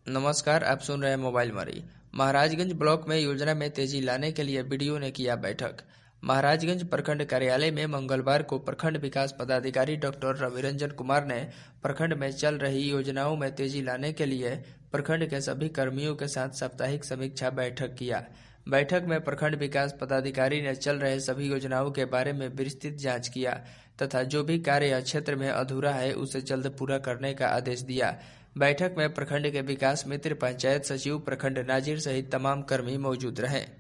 नमस्कार, आप सुन रहे हैं मोबाइल मरी। महाराजगंज ब्लॉक में योजना में तेजी लाने के लिए बीडीओ ने किया बैठक। महाराजगंज प्रखंड कार्यालय में मंगलवार को प्रखंड विकास पदाधिकारी डॉक्टर रविरंजन कुमार ने प्रखंड में चल रही योजनाओं में तेजी लाने के लिए प्रखंड के सभी कर्मियों के साथ साप्ताहिक समीक्षा बैठक किया। बैठक में प्रखंड विकास पदाधिकारी ने चल रहे सभी योजनाओं के बारे में विस्तृत जांच किया तथा जो भी कार्य क्षेत्र में अधूरा है उसे जल्द पूरा करने का आदेश दिया। बैठक में प्रखंड के विकास मित्र, पंचायत सचिव, प्रखंड नाजिर सहित तमाम कर्मी मौजूद रहे।